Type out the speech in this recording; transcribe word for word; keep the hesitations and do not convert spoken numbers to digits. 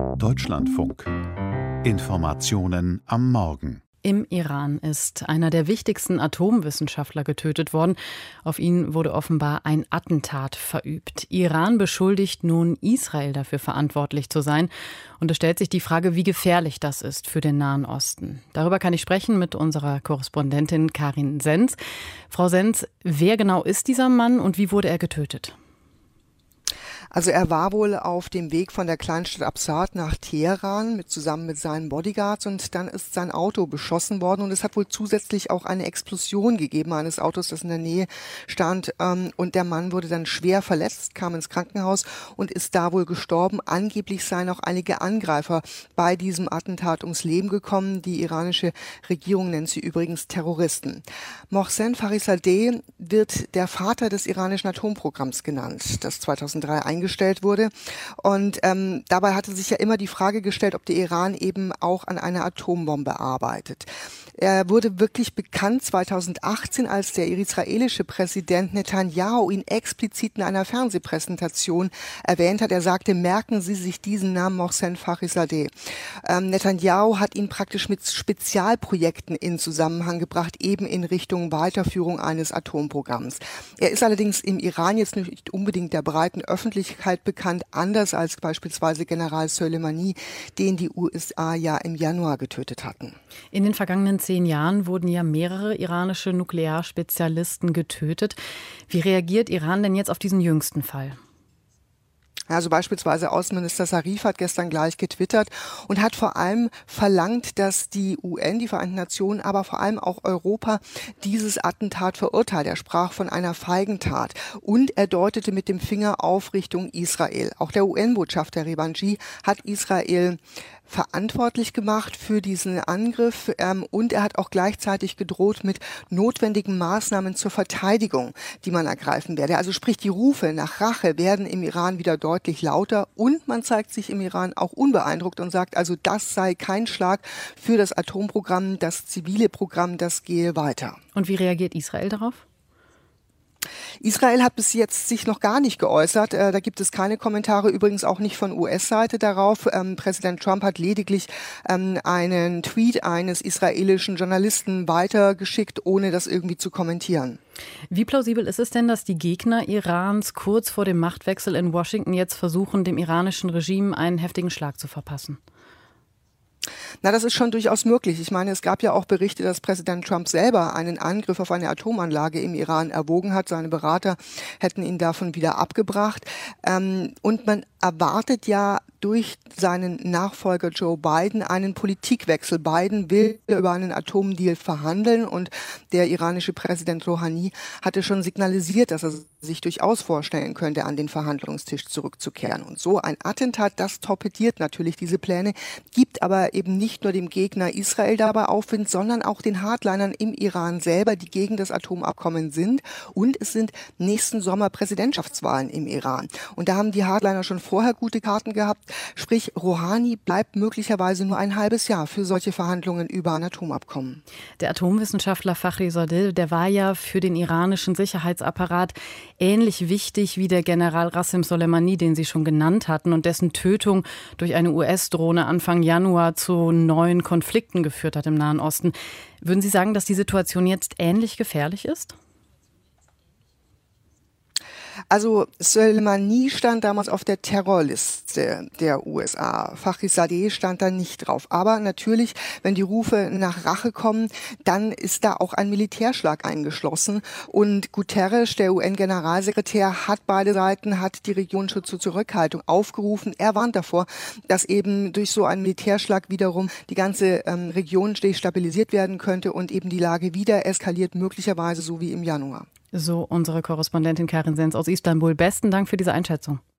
Deutschlandfunk. Informationen am Morgen. Im Iran ist einer der wichtigsten Atomwissenschaftler getötet worden. Auf ihn wurde offenbar ein Attentat verübt. Iran beschuldigt nun Israel dafür verantwortlich zu sein. Und es stellt sich die Frage, wie gefährlich das ist für den Nahen Osten. Darüber kann ich sprechen mit unserer Korrespondentin Karin Senz. Frau Senz, wer genau ist dieser Mann und wie wurde er getötet? Also er war wohl auf dem Weg von der Kleinstadt Absard nach Teheran mit, zusammen mit seinen Bodyguards und dann ist sein Auto beschossen worden und es hat wohl zusätzlich auch eine Explosion gegeben eines Autos, das in der Nähe stand ähm, und der Mann wurde dann schwer verletzt, kam ins Krankenhaus und ist da wohl gestorben. Angeblich seien auch einige Angreifer bei diesem Attentat ums Leben gekommen. Die iranische Regierung nennt sie übrigens Terroristen. Mohsen Farizadeh wird der Vater des iranischen Atomprogramms genannt, das zweitausenddrei eingestellt gestellt wurde. Und ähm, dabei hatte sich ja immer die Frage gestellt, ob der Iran eben auch an einer Atombombe arbeitet. Er wurde wirklich bekannt zweitausendachtzehn, als der israelische Präsident Netanyahu ihn explizit in einer Fernsehpräsentation erwähnt hat. Er sagte, merken Sie sich diesen Namen Mohsen Farizadeh. Ähm, Netanyahu hat ihn praktisch mit Spezialprojekten in Zusammenhang gebracht, eben in Richtung Weiterführung eines Atomprogramms. Er ist allerdings im Iran jetzt nicht unbedingt der breiten Öffentlichkeit bekannt, anders als beispielsweise General Soleimani, den die U S A ja im Januar getötet hatten. In den vergangenen zehn Jahren wurden ja mehrere iranische Nuklearspezialisten getötet. Wie reagiert Iran denn jetzt auf diesen jüngsten Fall? Also beispielsweise Außenminister Zarif hat gestern gleich getwittert und hat vor allem verlangt, dass die U N, die Vereinten Nationen, aber vor allem auch Europa dieses Attentat verurteilt. Er sprach von einer Feigentat und er deutete mit dem Finger auf Richtung Israel. Auch der U N-Botschafter Revanji hat Israel verantwortlich gemacht für diesen Angriff ähm, und er hat auch gleichzeitig gedroht mit notwendigen Maßnahmen zur Verteidigung, die man ergreifen werde. Also sprich, die Rufe nach Rache werden im Iran wieder deutlich lauter und man zeigt sich im Iran auch unbeeindruckt und sagt, also das sei kein Schlag für das Atomprogramm, das zivile Programm, das gehe weiter. Und wie reagiert Israel darauf? Israel hat bis jetzt sich noch gar nicht geäußert. Äh, da gibt es keine Kommentare, übrigens auch nicht von U S-Seite darauf. Ähm, Präsident Trump hat lediglich ähm, einen Tweet eines israelischen Journalisten weitergeschickt, ohne das irgendwie zu kommentieren. Wie plausibel ist es denn, dass die Gegner Irans kurz vor dem Machtwechsel in Washington jetzt versuchen, dem iranischen Regime einen heftigen Schlag zu verpassen? Na, das ist schon durchaus möglich. Ich meine, es gab ja auch Berichte, dass Präsident Trump selber einen Angriff auf eine Atomanlage im Iran erwogen hat. Seine Berater hätten ihn davon wieder abgebracht. Ähm, und man erwartet ja durch seinen Nachfolger Joe Biden einen Politikwechsel. Biden will über einen Atomdeal verhandeln und der iranische Präsident Rouhani hatte schon signalisiert, dass er sich durchaus vorstellen könnte, an den Verhandlungstisch zurückzukehren. Und so ein Attentat, das torpediert natürlich diese Pläne, gibt aber eben nicht nur dem Gegner Israel dabei Aufwind, sondern auch den Hardlinern im Iran selber, die gegen das Atomabkommen sind. Und es sind nächsten Sommer Präsidentschaftswahlen im Iran. Und da haben die Hardliner schon vorher gute Karten gehabt. Sprich, Rouhani bleibt möglicherweise nur ein halbes Jahr für solche Verhandlungen über ein Atomabkommen. Der Atomwissenschaftler Farizadeh, der war ja für den iranischen Sicherheitsapparat ähnlich wichtig wie der General Qasem Soleimani, den Sie schon genannt hatten, und dessen Tötung durch eine U S-Drohne Anfang Januar zu neuen Konflikten geführt hat im Nahen Osten. Würden Sie sagen, dass die Situation jetzt ähnlich gefährlich ist? Also Soleimani stand damals auf der Terrorliste der U S A. Farizadeh stand da nicht drauf. Aber natürlich, wenn die Rufe nach Rache kommen, dann ist da auch ein Militärschlag eingeschlossen. Und Guterres, der U N-Generalsekretär, hat beide Seiten, hat die Region schon zur Zurückhaltung aufgerufen. Er warnt davor, dass eben durch so einen Militärschlag wiederum die ganze ähm, Region destabilisiert werden könnte und eben die Lage wieder eskaliert, möglicherweise so wie im Januar. So unsere Korrespondentin Karin Senz aus Istanbul. Besten Dank für diese Einschätzung.